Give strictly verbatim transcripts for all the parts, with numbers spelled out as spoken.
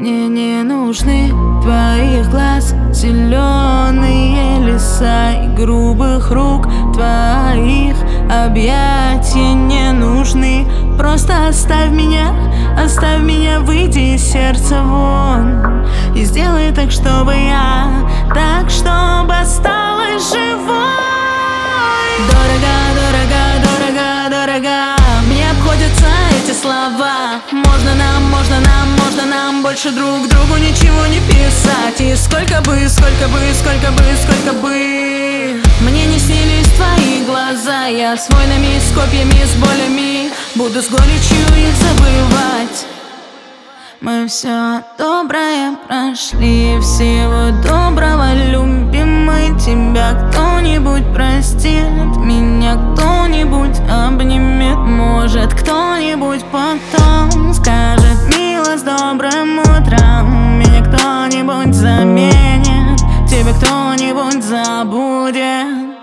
Мне не нужны твоих глаз зеленые леса и грубых рук твоих. Объятия не нужны. Просто оставь меня, оставь меня, выйди из сердца вон. И сделай так, чтобы я, так, чтобы осталась живой. Дорого, дорого, дорого, дорого, мне обходятся эти слова. Можно нам, можно нам, можно нам больше друг другу ничего не писать. И сколько бы, сколько бы, сколько бы, сколько бы мне не снились твои глаза, я с войнами, с копьями, с болями буду с горечью их забывать. Мы все доброе прошли, всего доброго, любимый. Тебя кто-нибудь простит, меня кто-нибудь обнимет. Может, кто-нибудь потом скажет мило с добрым утром. Меня кто-нибудь заменит, тебя кто-нибудь забудет.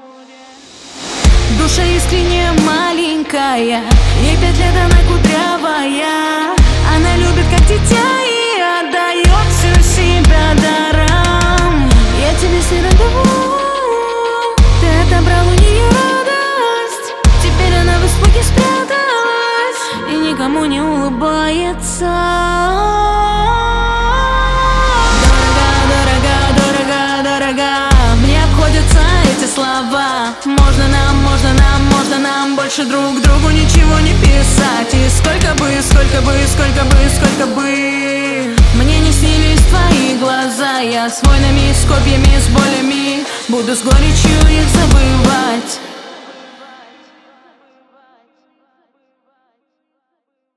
Душа искренне маленькая, ей пять лет, она кудрявая. Она любит как дитя и отдает всю себя даром. Я тебе сильно даву, ты отобрал у нее радость. Теперь она в испуге спряталась и никому не улыбается. Дорого, дорого, дорого, дорого, мне обходятся эти слова. Можно нам, можно нам, можно нам больше друг другу ничего не писать. И сколько бы, сколько бы, сколько бы, сколько бы мне не снились твои глаза, я с войнами, с копьями, с болями буду с горечью их забывать.